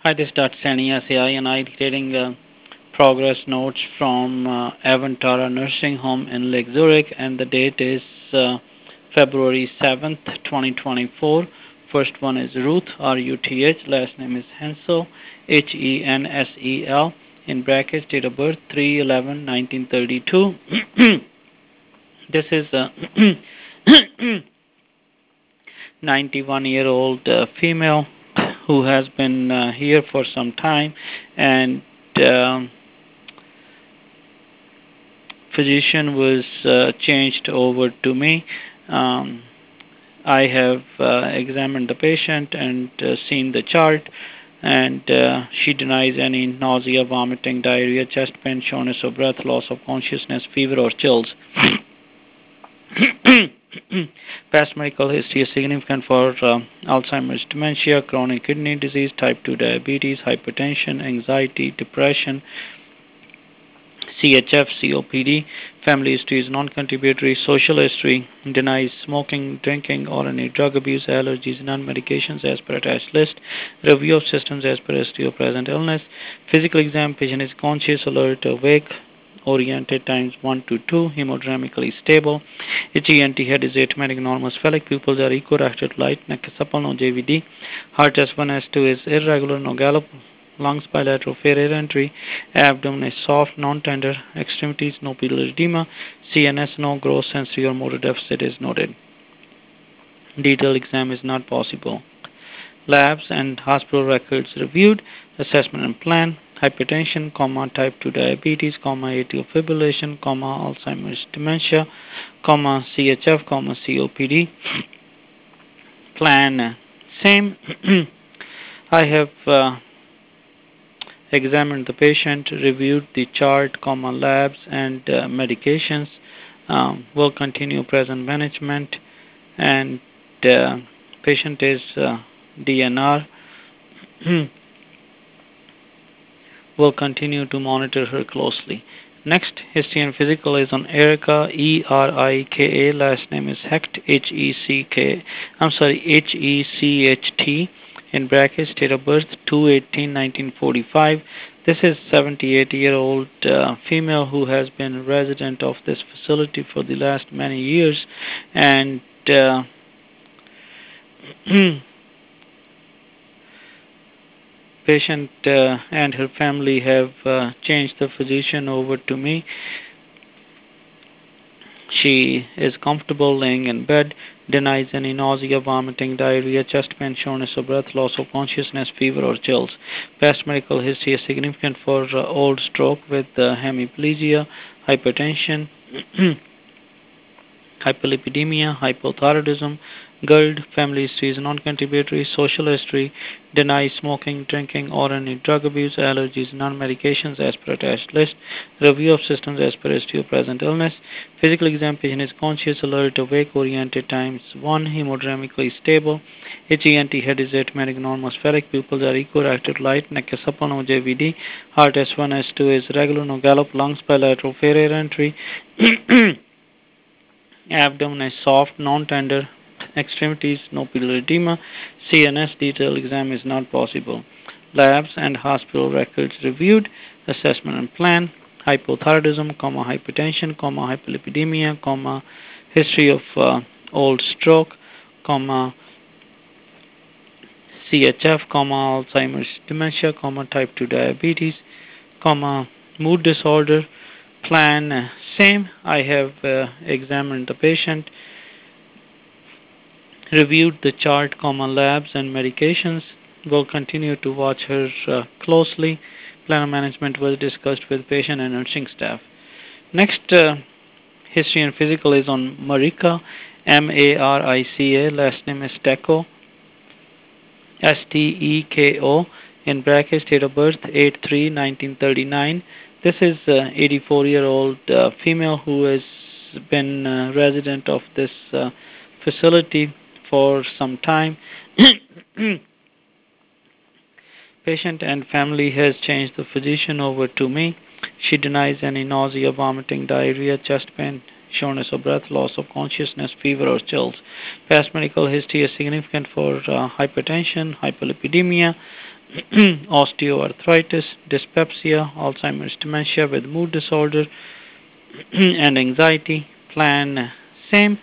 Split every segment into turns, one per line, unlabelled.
Hi, this is Dr. Sani SAI, and I'm reading progress notes from Avantara Nursing Home in Lake Zurich, and the date is February 7th, 2024. First one is Ruth, R-U-T-H, last name is Hensel, Hensel, in brackets, date of birth 3/11/1932. This is a 91-year-old female who has been here for some time, and um, physician was changed over to me. Um, I have examined the patient and seen the chart, and she denies any nausea, vomiting, diarrhea, chest pain, shortness of breath, loss of consciousness, fever, or chills. Past medical history is significant for Alzheimer's, dementia, chronic kidney disease, type 2 diabetes, hypertension, anxiety, depression, CHF, COPD. Family history is non-contributory. Social history denies smoking, drinking, or any drug abuse, allergies, non-medications as per attached list. Review of systems as per history of present illness. Physical exam, patient is conscious, alert, awake, oriented times 1 to 2, hemodynamically stable. HENT head is atymatic, normal, spheric. Pupils are equirected, light, neck is supple, no JVD. Heart S1, S2 is irregular, no gallop. Lungs bilateral, fair air entry. Abdomen is soft, non-tender. Extremities, no pupillary edema. CNS, no gross sensory or motor deficit is noted. Detailed exam is not possible. Labs and hospital records reviewed. Assessment and plan. Hypertension, type 2 diabetes, atrial fibrillation, Alzheimer's dementia, CHF, COPD. Plan same. I have examined the patient, reviewed the chart, labs, and medications. Will continue present management, and patient is DNR. Will continue to monitor her closely. Next, history and physical is on Erica, Erika, last name is Hecht, Hecht, in brackets, date of birth 2/18/1945. This is 78-year-old female who has been resident of this facility for the last many years, and patient and her family have changed the physician over to me. She is comfortable laying in bed, denies any nausea, vomiting, diarrhea, chest pain, shortness of breath, loss of consciousness, fever, or chills. Past medical history is significant for old stroke with hemiplegia, hypertension, hyperlipidemia, hypothyroidism, GERD. Family history is non-contributory. Social history denies smoking, drinking, or any drug abuse, allergies, non-medications as per attached list. Review of systems as per history of present illness. Physical exam, patient is conscious, alert, awake, oriented times 1, hemodynamically stable. HENT head is atymatic, normal, spheric. Pupils are equirected, light, neck is supple, no JVD. Heart S1, S2 is regular, no gallop. Lungs bilateral, fair air entry. Abdomen is soft, non-tender. Extremities, no pupillary edema. CNS detailed exam is not possible. Labs and hospital records reviewed. Assessment and plan. Hypothyroidism, hypertension, hyperlipidemia, history of old stroke, CHF, Alzheimer's dementia, type 2 diabetes, mood disorder. Plan same. I have examined the patient, reviewed the chart, labs, and medications. Will continue to watch her closely. Plan management was discussed with patient and nursing staff. Next, history and physical is on Marica, Marica, last name is Steko, Steko, in brackets, date of birth 8/3/1939. This is 84-year-old female who has been resident of this facility for some time. Patient and family has changed the physician over to me. She denies any nausea, vomiting, diarrhea, chest pain, shortness of breath, loss of consciousness, fever, or chills. Past medical history is significant for hypertension, hyperlipidemia, osteoarthritis, dyspepsia, Alzheimer's dementia with mood disorder and anxiety. Plan same.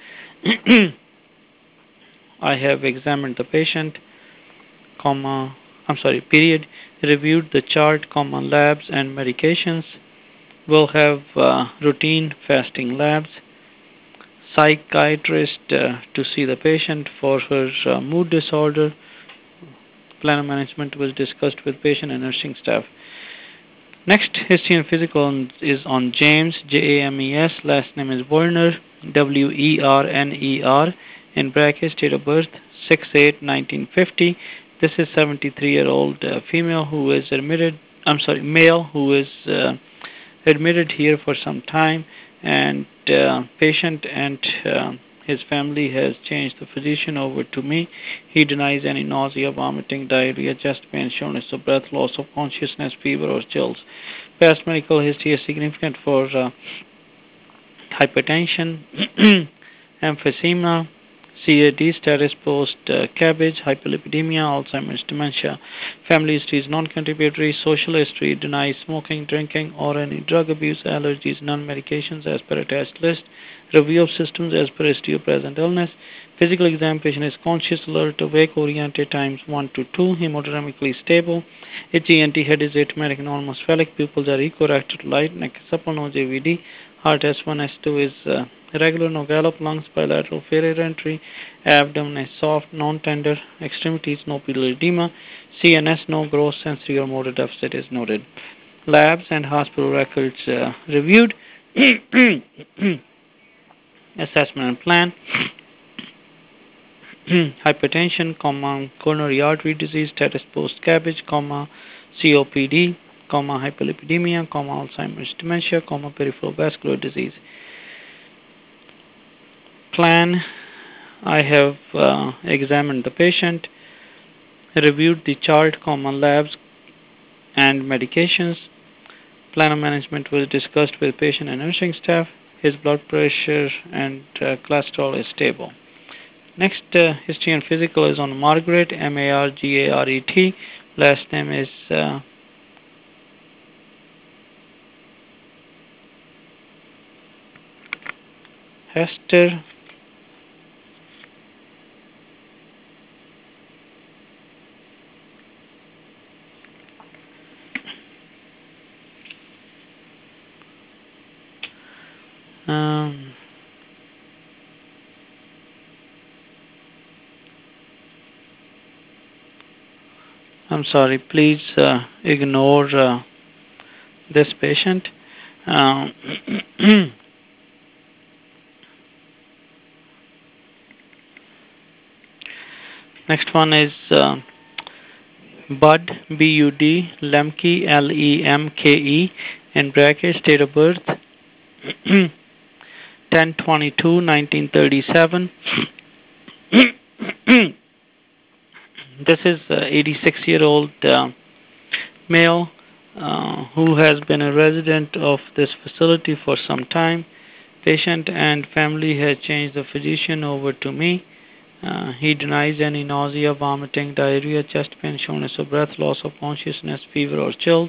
I have examined the patient, comma, period, reviewed the chart, comma, labs and medications. Will have routine fasting labs. Psychiatrist to see the patient for her mood disorder. Plan of management was discussed with patient and nursing staff. Next, history and physical is on James, James. Last name is Werner, Werner. In brackets, date of birth 6/8/1950. This is 73-year-old female who is admitted. Male who is admitted here for some time, and patient and his family has changed the physician over to me. He denies any nausea, vomiting, diarrhea, chest pain, shortness of breath, loss of consciousness, fever, or chills. Past medical history is significant for hypertension, emphysema, CAD status post cabbage, hyperlipidemia, Alzheimer's dementia. Family history is non-contributory. Social history denies smoking, drinking, or any drug abuse, allergies, non-medications as per attached list. Review of systems as per history of present illness. Physical exam patient is conscious, alert, awake, oriented, times 1 to 2, hemodynamically stable. HENT head is atymatic, normal, spheric, pupils are echoreacted, light, neck supple, no JVD. Heart S1, S2 is regular, no gallop, lungs bilateral, failure entry, abdomen is soft, non-tender, extremities no pedal edema, CNS no gross sensory or motor deficit is noted. Labs and hospital records reviewed. Assessment and plan. Hypertension, coronary artery disease, status post cabbage, COPD, hyperlipidemia, Alzheimer's dementia, peripheral vascular disease. Plan. I have examined the patient, reviewed the chart, labs and medications. Plan of management was discussed with patient and nursing staff. His blood pressure and cholesterol is stable. Next, history and physical is on Margaret, Margaret. Last name is Hester. I'm sorry, please ignore this patient. Next one is Bud, B-U-D, Lemke, Lemke, in brackets, date of birth 10/22/1937. This is 86-year-old male who has been a resident of this facility for some time. Patient and family has changed the physician over to me. He denies any nausea, vomiting, diarrhea, chest pain, shortness of breath, loss of consciousness, fever, or chills.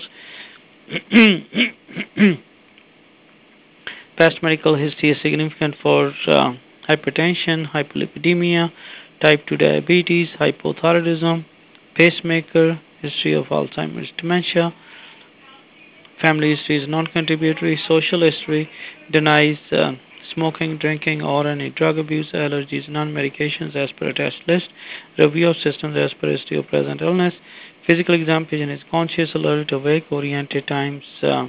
Past medical history is significant for hypertension, hyperlipidemia, type 2 diabetes, hypothyroidism, pacemaker, history of Alzheimer's dementia. Family history is non-contributory. Social history denies smoking, drinking, or any drug abuse, allergies, non-medications as per attached list. Review of systems as per history of present illness. Physical exam patient is conscious, alert, awake, oriented, times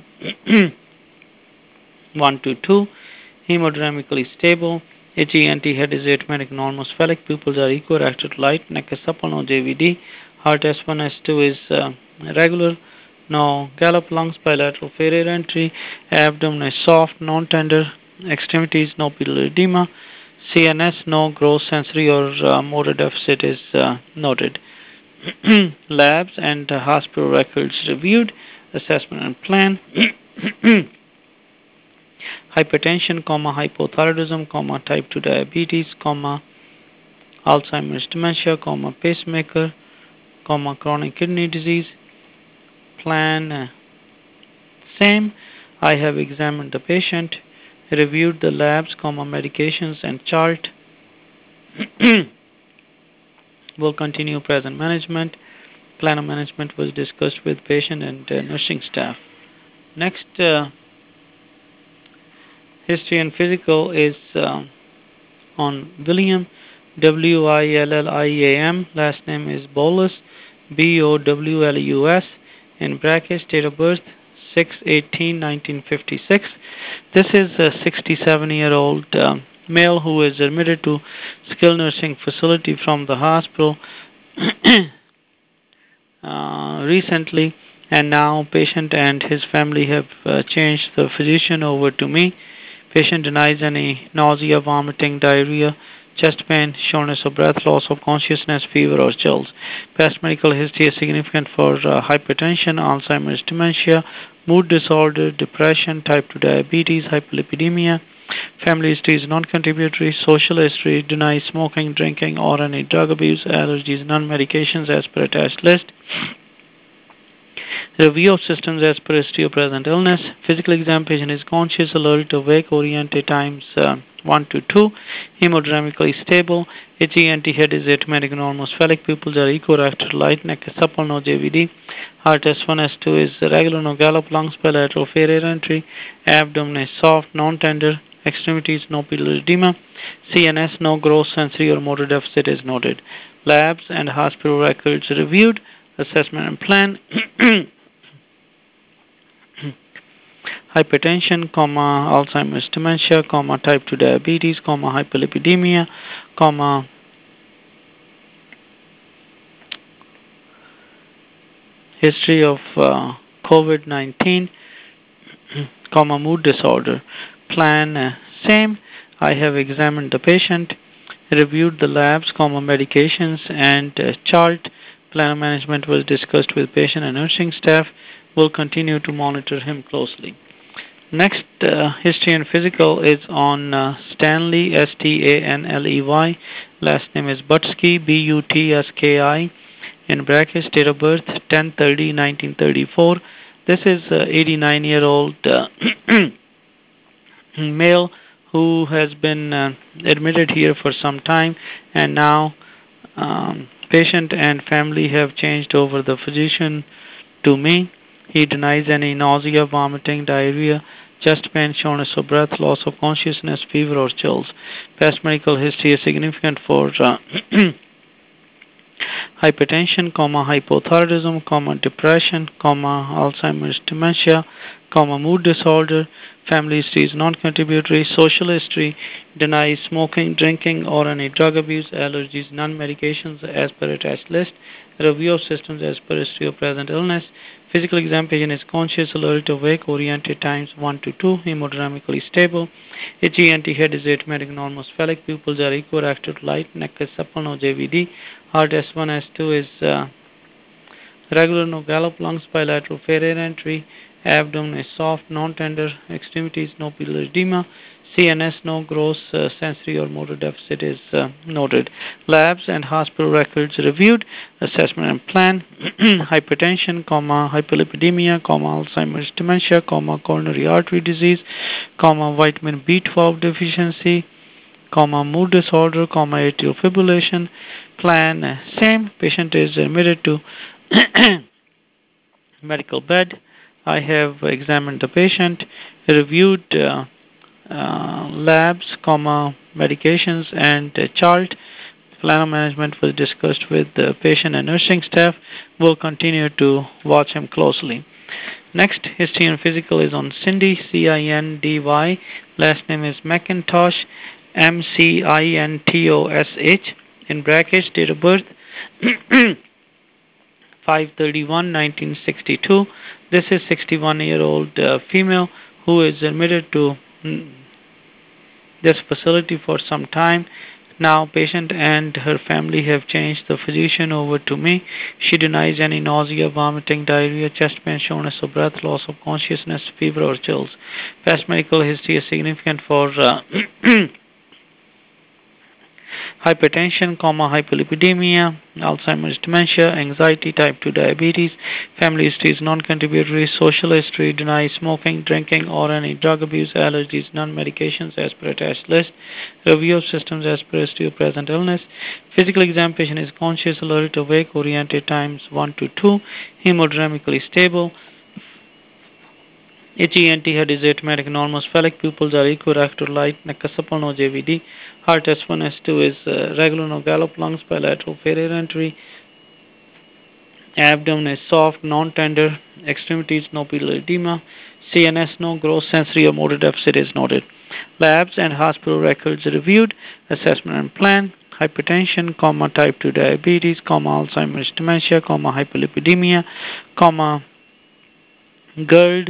1 to 2, hemodynamically stable. HENT head is atymatic, normal, spheric, pupils are echoreacted, light, neck is supple, no JVD. Heart S1, S2 is regular, no gallop, lungs bilateral, failure entry, abdomen is soft, non-tender, extremities no pedal edema, CNS no gross sensory or motor deficit is noted. Labs and hospital records reviewed. Assessment and plan. Hypertension, hypothyroidism, type 2 diabetes, Alzheimer's dementia, pacemaker, chronic kidney disease. Plan same. I have examined the patient, reviewed the labs, medications, and chart. Will continue present management. Plan of management was discussed with patient and nursing staff. Next, history and physical is on William, William. Last name is Bolus, Bowlus. In brackets, date of birth 6/18/1956. This is a 67-year-old male who is admitted to skilled nursing facility from the hospital recently, and now patient and his family have changed the physician over to me. Patient denies any nausea, vomiting, diarrhea, chest pain, shortness of breath, loss of consciousness, fever, or chills. Past medical history is significant for hypertension, Alzheimer's, dementia, mood disorder, depression, type 2 diabetes, hyperlipidemia. Family history is non-contributory. Social history denies smoking, drinking, or any drug abuse, allergies, non-medications as per attached list. Review of systems as per history of present illness. Physical exam, patient is conscious, alert, awake, oriented times 1 to 2. Hemodynamically stable. HENT head is asymptomatic, normal. Sphenic pupils are equilateral, light, neck is supple, no JVD. Heart S1, S2 is regular, no gallop, lungs bilateral, fair air entry. Abdomen is soft, non-tender. Extremities, no pupillary edema. CNS, no gross sensory or motor deficit is noted. Labs and hospital records reviewed. Assessment and plan. Hypertension, Alzheimer's, dementia, type 2 diabetes, hyperlipidemia, history of COVID-19, mood disorder. Plan same. I have examined the patient, reviewed the labs, medications, and chart. Plan management was discussed with patient and nursing staff. Will continue to monitor him closely. Next, history and physical is on Stanley, Stanley. Last name is Butski, Butski. In brackets, date of birth 10/30/1934. This is 89-year-old male who has been admitted here for some time, and now patient and family have changed over the physician to me. He denies any nausea, vomiting, diarrhea, chest pain, shortness of breath, loss of consciousness, fever, or chills. Past medical history is significant for hypertension, hypothyroidism, depression, Alzheimer's, dementia, mood disorder. Family history is non-contributory. Social history denies smoking, drinking, or any drug abuse, allergies, non-medications as per attached list. Review of systems as per history of present illness. Physical exam, patient is conscious, alert, awake, oriented times 1 to 2, hemodynamically stable. HENT head is asymptomatic, normal. Sphenic pupils are equilateral, light, neck is supple, no JVD. Heart S1, S2 is regular, no gallop, lungs bilateral, fair air entry. Abdomen is soft, non-tender. Extremities, no pupillary edema. CNS, no gross sensory or motor deficit is noted. Labs and hospital records reviewed. Assessment and plan. Hypertension, hyperlipidemia, Alzheimer's, dementia, coronary artery disease, vitamin B12 deficiency, mood disorder, atrial fibrillation. Plan same. Patient is admitted to medical bed. I have examined the patient, reviewed labs, medications, and chart. Plan of management was discussed with the patient and nursing staff. Will continue to watch him closely. Next, history and physical is on Cindy, Cindy. Last name is McIntosh, Mcintosh. In brackets, date of birth 5/31/1962. This is 61-year-old female who is admitted to this facility for some time. Now, patient and her family have changed the physician over to me. She denies any nausea, vomiting, diarrhea, chest pain, shortness of breath, loss of consciousness, fever, or chills. Past medical history is significant for hypertension, hypolipidemia, Alzheimer's dementia, anxiety, type 2 diabetes, family history is non-contributory, social history, denies smoking, drinking, or any drug abuse, allergies, non-medications as per attached list, review of systems as per history of present illness, physical exam patient is conscious, alert, awake, oriented times 1 to 2, hemodynamically stable, HENT head is atymatic, normal, spheric pupils are equirector, light, neck no JVD, heart S1, S2 is regular, no gallop, lungs bilateral, failure entry, abdomen is soft, non-tender, extremities no biliary edema, CNS no gross sensory or motor deficit is noted. Labs and hospital records reviewed, assessment and plan, hypertension, type 2 diabetes, Alzheimer's dementia, hypolipidemia, GERD,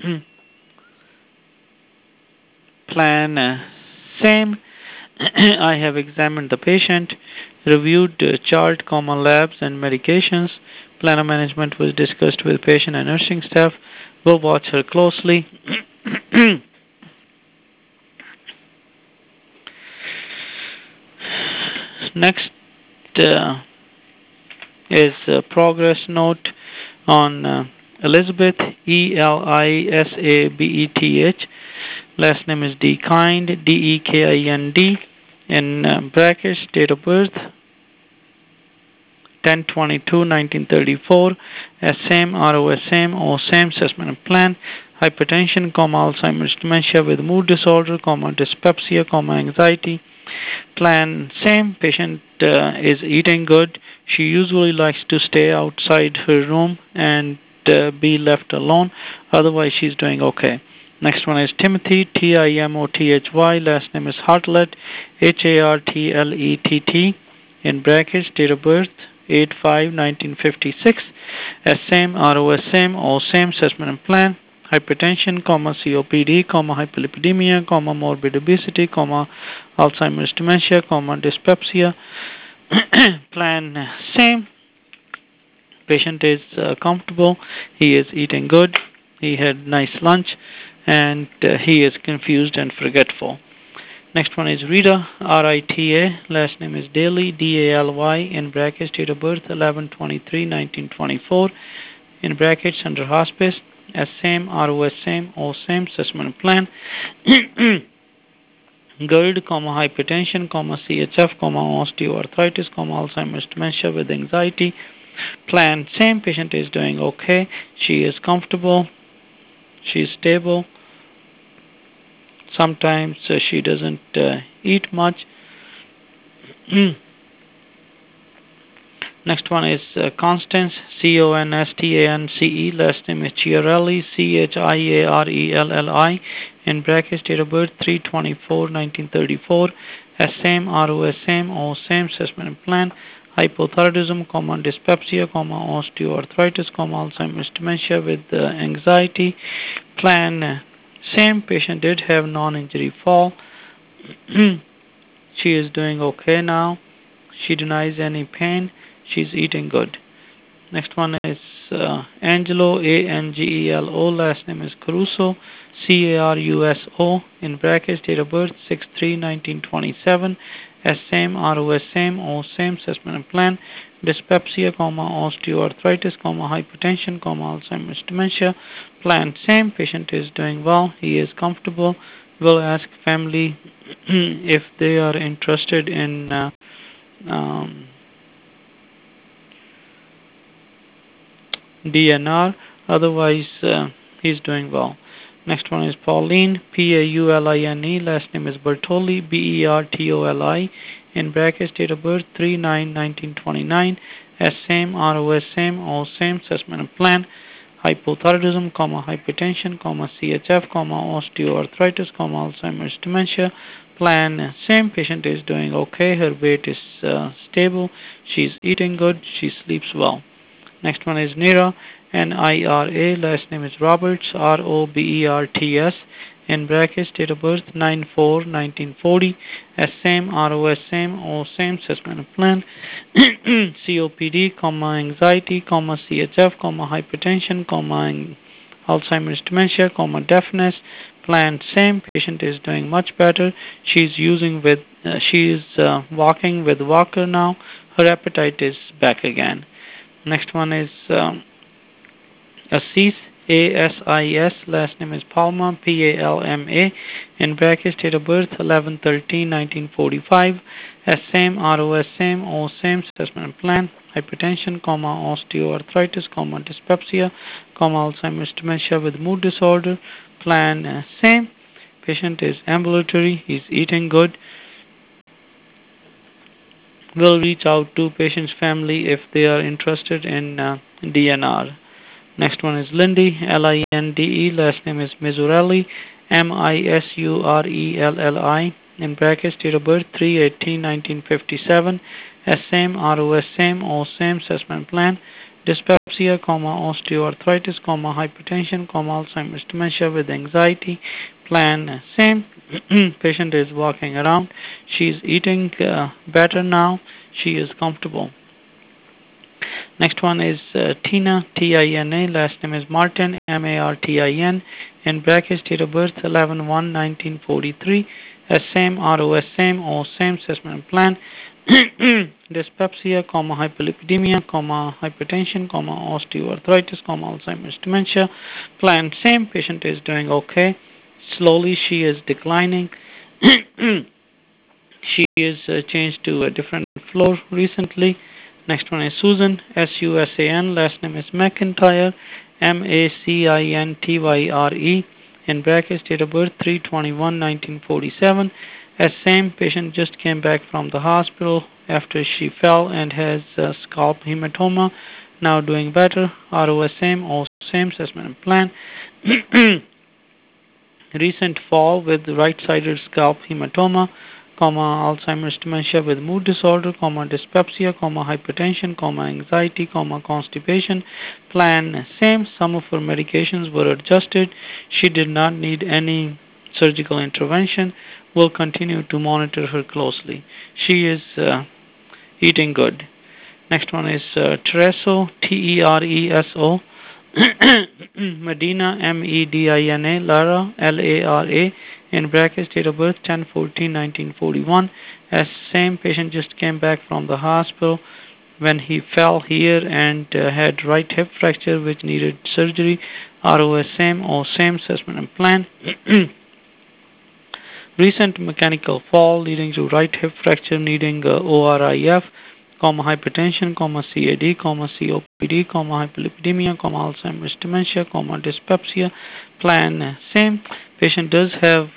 plan same. I have examined the patient, reviewed chart, labs and medications. Plan of management was discussed with patient and nursing staff. Will watch her closely. Next is a progress note on Elizabeth, Elisabeth. Last name is Dekind, Dekind, in brackets, date of birth 10/22/1934, same, ROSM, or same assessment and plan, hypertension, Alzheimer's dementia with mood disorder, dyspepsia, anxiety, plan same, patient is eating good, she usually likes to stay outside her room and be left alone, otherwise she's doing okay. Next one is Timothy, Timothy, last name is Hartlett, Hartlett, in brackets, date of birth 8/5/1956, same, ROSM, or same assessment and plan, hypertension, COPD, hypolipidemia, morbid obesity, Alzheimer's dementia, dyspepsia, plan same, patient is comfortable, he is eating good, he had nice lunch, and he is confused and forgetful. Next one is Rita, Rita, last name is Daly, Daly, in brackets, date of birth 11/23/1924, in brackets, under hospice, same, ROSM, or same assessment plan, GERD, hypertension, CHF, osteoarthritis, Alzheimer's dementia with anxiety, plan same, patient is doing okay, she is comfortable, she is stable, sometimes she doesn't eat much. Next one is Constance, Constance, last name is Chiarelli, Chiarelli, in brackets, date of birth 3/24/1934, same, ROSM, or same assessment and plan, hypothyroidism, dyspepsia, osteoarthritis, Alzheimer's dementia with anxiety, plan same, patient did have non-injury fall. She is doing okay now. She denies any pain. She's eating good. Next one is Angelo, Angelo, last name is Caruso, Caruso, in brackets, date of birth 6/3/1927, same, ROSM, or same assessment and plan, dyspepsia, osteoarthritis, hypertension, Alzheimer's dementia, plan same, patient is doing well, he is comfortable. We'll ask family if they are interested in DNR, otherwise he's doing well. Next one is Pauline, Pauline, last name is Bertoli, Bertoli, in brackets, date of birth 3/9/1929, same, ROSM, or same assessment and plan, hypothyroidism, hypertension, CHF, osteoarthritis, Alzheimer's dementia, plan same, patient is doing okay, her weight is stable, she's eating good, she sleeps well. Next one is Nira, Nira, last name is Roberts, Roberts, in brackets, date of birth 9/4/1940, same, ROSM, or same assessment and plan, COPD, anxiety, CHF, hypertension, Alzheimer's dementia, deafness, Plan same. Patient is doing much better. She is walking with walker now. Her appetite is back again. Next one is Assis, ASIS, last name is Palma, PALMA, in brackets, date of birth 11/13/1945, as same, ROS same, O same, assessment plan, hypertension, osteoarthritis, dyspepsia, Alzheimer's dementia with mood disorder, plan same. Patient is ambulatory, he's eating good. Will reach out to patient's family if they are interested in DNR. Next one is Lindy, Linde, last name is Misurelli, Misurelli, in brackets, date of birth 3/18/1957, as same, ROS same, O same, assessment plan, dyspepsia, osteoarthritis, hypertension, Alzheimer's dementia with anxiety, plan same. Patient is walking around. She is eating better now. She is comfortable. Next one is Tina, Tina, last name is Martin, Martin, in brackets, date of birth 11/1/1943, as same, ROS same, O same, assessment plan, dyspepsia, hyperlipidemia, hypertension, osteoarthritis, Alzheimer's dementia, plan same. Patient is doing okay. Slowly she is declining. She is changed to a different floor recently. Next one is Susan, Susan, last name is McIntyre, Macintyre, in brackets, date of birth 3/21/1947. As same, patient just came back from the hospital after she fell and has scalp hematoma. Now doing better. ROS same, O same, assessment plan. Recent fall with right-sided scalp hematoma, Alzheimer's dementia with mood disorder, dyspepsia, hypertension, anxiety, constipation. Plan same. Some of her medications were adjusted. She did not need any surgical intervention. We'll continue to monitor her closely. She is eating good. Next one is Tereso, Tereso. Medina, Medina, Lara, Lara, in brackets, date of birth 10/14/1941. As same, patient just came back from the hospital when he fell here and had right hip fracture which needed surgery. ROS same, O same, assessment and plan. Recent mechanical fall leading to right hip fracture needing ORIF, hypertension, CAD, COPD, hyperlipidemia, Alzheimer's dementia, dyspepsia. Plan same. Patient does have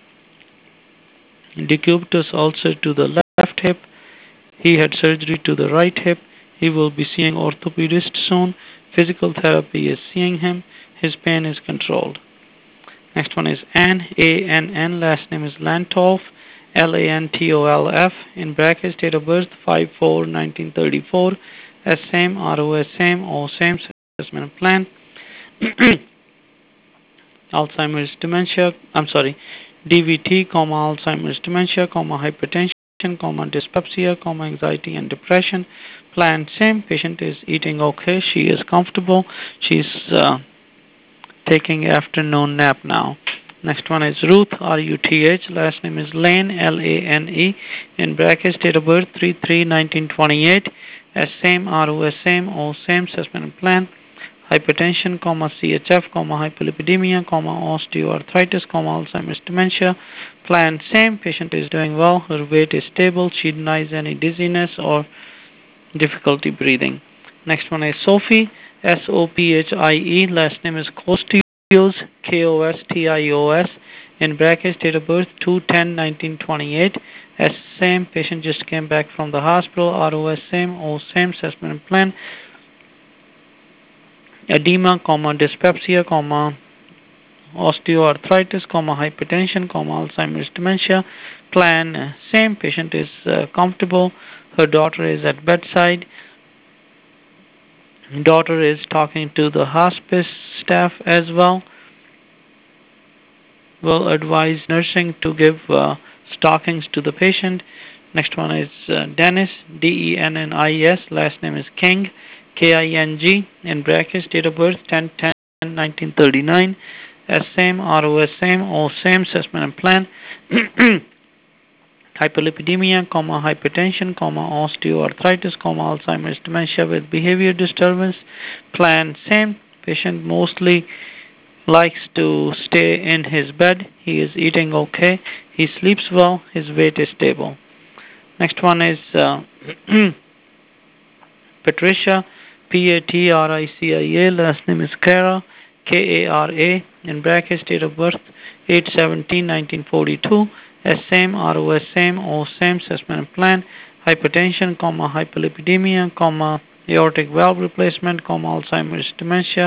decubitus ulcer to the left hip. He had surgery to the right hip. He will be seeing orthopedist soon. Physical therapy is seeing him. His pain is controlled. Next one is Ann, ANN, last name is Lantolf, LANTOLF, in brackets, date of birth 5/4/1934, as same, ROS same, O same, assessment plan. Alzheimer's dementia, DVT, Alzheimer's dementia, hypertension, dyspepsia, anxiety and depression. Plan same. Patient is eating okay. She is comfortable. She's taking afternoon nap now. Next one is Ruth, RUTH, last name is Lane, LANE, in brackets, date of birth 3/3/1928, as same, ROS same, O same, assessment plan. Hypertension, CHF, hyperlipidemia, osteoarthritis, Alzheimer's dementia. Plan same. Patient is doing well. Her weight is stable. She denies any dizziness or difficulty breathing. Next one is Sophie, SOPHIE, last name is Kostios, KOSTIOS, in brackets, date of birth 2/10/1928. As same, patient just came back from the hospital. ROS same, O same, assessment plan. Edema, dyspepsia, osteoarthritis, hypertension, Alzheimer's dementia. Plan same. Patient is comfortable. Her daughter is at bedside. Daughter is talking to the hospice staff as well. Will advise nursing to give stockings to the patient. Next one is Dennis, DENNIS, last name is King, KING, in brackets, date of birth 10/10/1939, same, ROS same, O same assessment and plan. Hyperlipidemia, hypertension, osteoarthritis, Alzheimer's dementia with behavior disturbance. Plan same. Patient mostly likes to stay in his bed. He is eating okay. He sleeps well. His weight is stable. Next one is Patricia, Patricia. Last name is Kara, Kara. In brackets, date of birth 8/17/1942. Same, ROS same, O same, assessment plan. Hypertension, hyperlipidemia, aortic valve replacement, Alzheimer's dementia.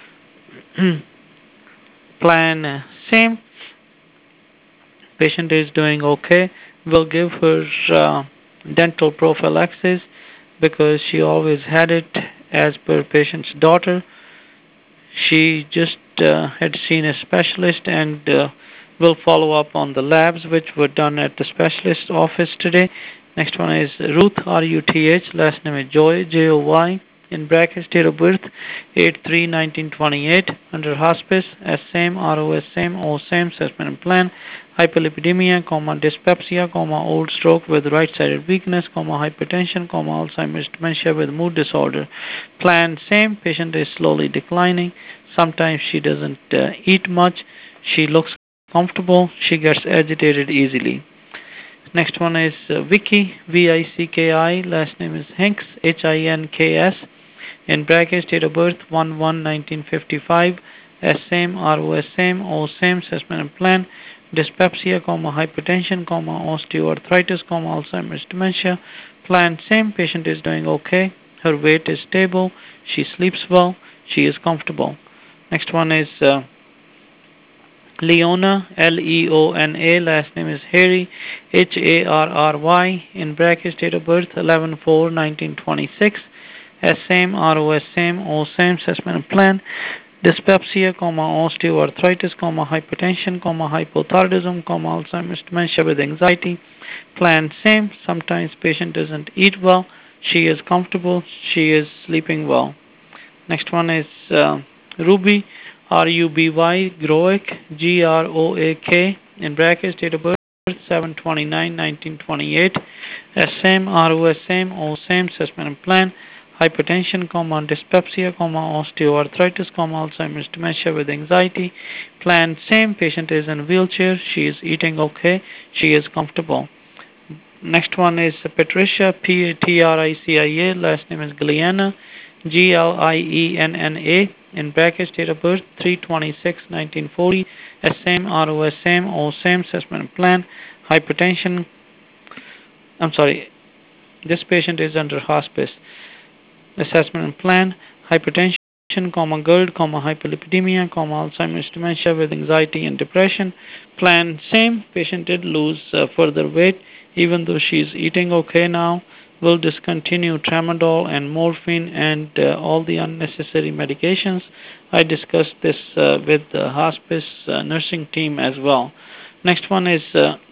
Plan same. Patient is doing okay. We'll give her dental prophylaxis because she always had it as per patient's daughter. She just had seen a specialist and will follow up on the labs which were done at the specialist office today. Next one is Ruth, Ruth. Last name is Joy, Joy. In brackets, date of birth 8/3/1928. Under hospice, same, ROS same, O same, assessment and plan. Hyperlipidemia, dyspepsia, old stroke with right-sided weakness, hypertension, Alzheimer's dementia with mood disorder. Plan same. Patient is slowly declining. Sometimes she doesn't eat much. She looks comfortable. She gets agitated easily. Next one is Vicky, Vicki. Last name is Hinks, Hinks. In brackets, date of birth 1/1/1955. Same, ROS same, O same, assessment and plan. Dyspepsia, hypertension, osteoarthritis, Alzheimer's dementia. Plan same. Patient is doing okay. Her weight is stable. She sleeps well. She is comfortable. Next one is Leona, Leona. Last name is Harry, Harry. In brackets, date of birth 11/4/1926. Same, ROS same, O same, assessment and plan. Dyspepsia, osteoarthritis, hypertension, hypothyroidism, Alzheimer's dementia with anxiety. Plan same. Sometimes patient doesn't eat well. She is comfortable. She is sleeping well. Next one is Ruby, Ruby, Groak, Groak. In brackets, date of birth 7/29/1928. Same, ROS same, O same, assessment and plan. Hypertension, dyspepsia, osteoarthritis, Alzheimer's dementia with anxiety. Plan same. Patient is in a wheelchair. She is eating okay. She is comfortable. Next one is Patricia, Patricia. Last name is Glienna, Glienna. In brackets, date of birth 3/26/1940. Same, ROS same, O same, assessment and plan. Hypertension. This patient is under hospice. Assessment and plan. Hypertension, GERD, hyperlipidemia, Alzheimer's dementia with anxiety and depression. Plan same. Patient did lose further weight, even though she is eating okay now. Will discontinue tramadol and morphine and all the unnecessary medications. I discussed this with the hospice nursing team as well. Next one is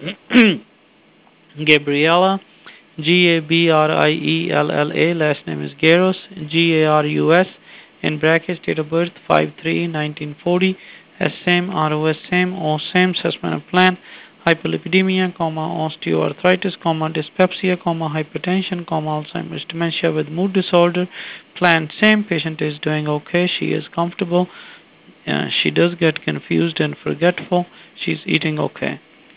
Gabriella, Gabriella. Last name is Garus, Garus. In brackets, date of birth 5/3/1940. Same, ROS same, O same, assessment and plan. Hyperlipidemia, osteoarthritis, dyspepsia, hypertension, Alzheimer's dementia with mood disorder. Plan same. Patient is doing okay. She is comfortable. She does get confused and forgetful. She's eating okay.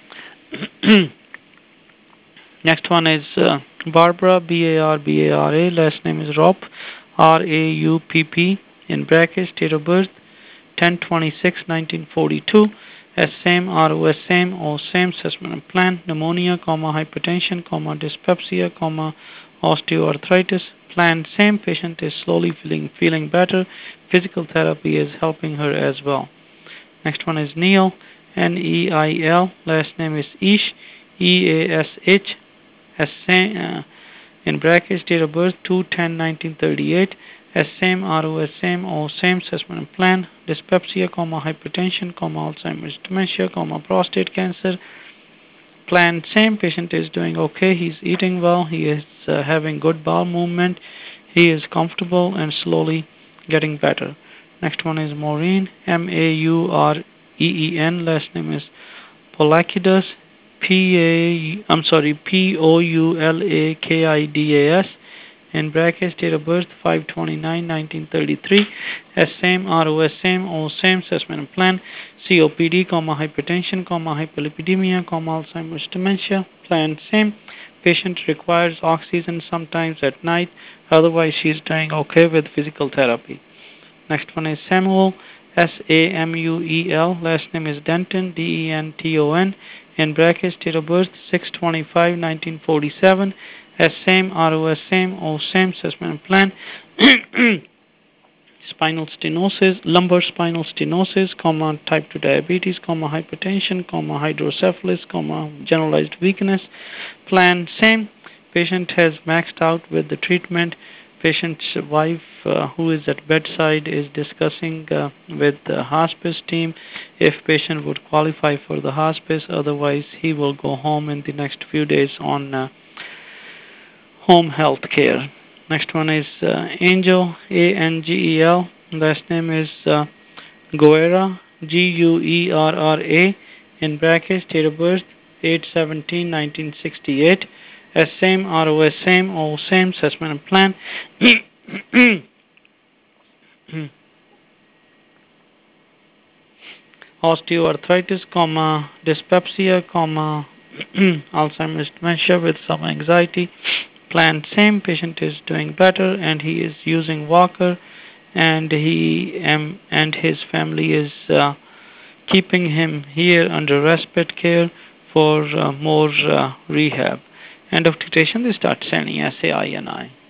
Next one is Barbara, Barbara. Last name is Raupp, Raupp. In brackets, date of birth 10/26/1942. Same, ROS same, O same, assessment and plan. Pneumonia, hypertension, dyspepsia, osteoarthritis. Plan same. Patient is slowly feeling better. Physical therapy is helping her as well. Next one is Neil, Neil. Last name is Ish, Eash. In brackets, date of birth 2/10/1938. Same, ROS same, O same, assessment and plan. Dyspepsia, hypertension, Alzheimer's dementia, prostate cancer. Plan same. Patient is doing okay. He's eating well. He is having good bowel movement. He is comfortable and slowly getting better. Next one is Maureen, Maureen. EEN. Last name is Poulakidas, Poulakidas, in brackets, date of birth 5/29/1933, as same, ROS same, O same, assessment and plan, COPD, hypertension, hyperlipidemia, Alzheimer's dementia, plan same. Patient requires oxygen sometimes at night, otherwise she is doing okay with physical therapy. Next one is Samuel, Samuel. Last name is Denton, Denton. In brackets, date of birth 6/25/1947. As same, ROS same, O same, assessment and plan. Spinal stenosis, lumbar spinal stenosis, type 2 diabetes, hypertension, hydrocephalus, generalized weakness. Plan same. Patient has maxed out with the treatment. Patient's wife, who is at bedside, is discussing with the hospice team if patient would qualify for the hospice. Otherwise, he will go home in the next few days on home health care. Next one is Angel, Angel. Last name is Guerra, Guerra. In brackets, date of birth 8/17/1968. As same, ROS same, O same, assessment and plan. Osteoarthritis, dyspepsia, Alzheimer's dementia with some anxiety. Plan same. Patient is doing better and he is using walker, and his family is keeping him here under respite care for more rehab. End of dictation. They start sending SAINI.